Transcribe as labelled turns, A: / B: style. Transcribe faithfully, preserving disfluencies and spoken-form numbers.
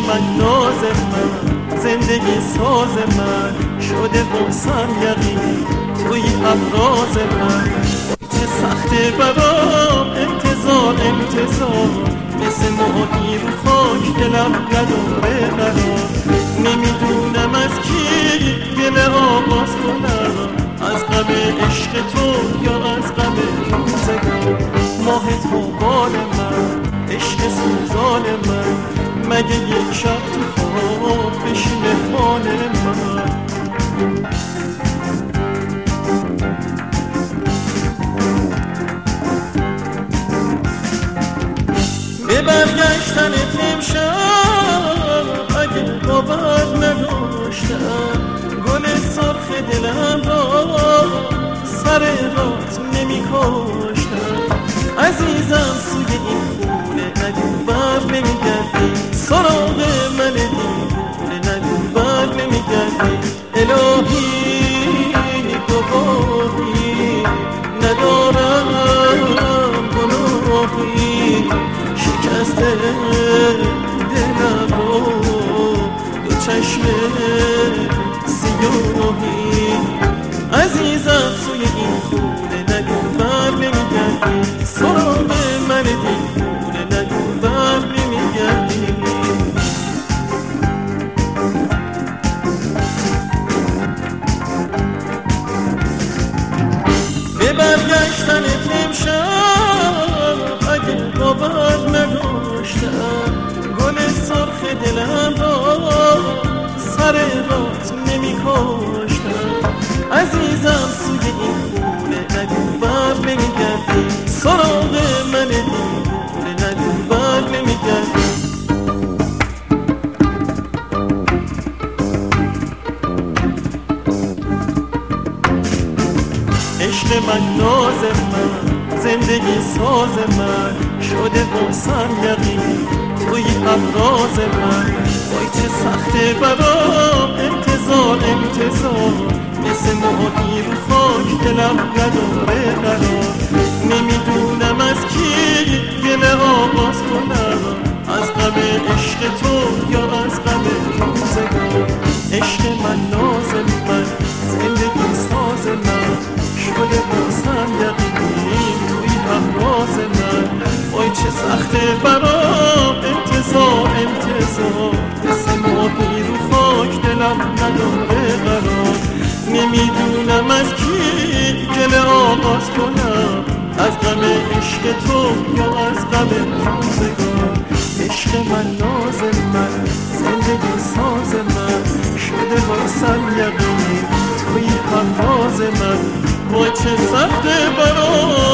A: من ناز من زندگی ساز من شده باسم یقین توی ابراز من چه سخته برام انتظار انتظار مثل ماهی رو خاک دلم نداره قرار نمیدونم از کی گله آغاز کنم از غم عشق تو یا از غم روزگار ماه تو بال من عشق سوزان من مگه یک شب تو خواب بشی مهمان من به برگشتنت امشب اگه باور نداشتم گل سرخ دلم را سر رات نمی کاشتم عزیزم سوی این خونه نگو بر نمی گردی سراغ من دیوونه نگو بر نمی گردی الهی گواهی ندارم گناهی شکست دلم رو دو چشم سیاهی عزیزم سوی این خونه نگو بر نمی گردی سراغ من دیوونه نگو بر نمی گردی به برگشتنت امشب اگه باور نداشتم گل سرخ دلم را سر رات نمی کاشتم عزیزم سوی این خونه نگو بر نمی گردی سراغ من دیوونه نگو بر نمی گردی عشق من ناز من زندگی ساز من شده باسم یقین توی ابراز من وای چه سخته برام انتظار انتظار مثل ماهی رو خاک دلم نداره قرار نمیدونم از کی گله آغاز کنم از غم عشق تو یا از غم روزگار عشق من ناز من زندگی ساز من شده باسم یقین توی ابراز من وای چه سخته برام انتظار انتظار مثل ماهی رو خاک دلم نداره قرار نمیدونم از کی گله آغاز کنم از غم عشق تو یا از غم روزگار عشق من ناز من زندگی ساز من شده باسم یقین توی ابراز من وای چه سخته برام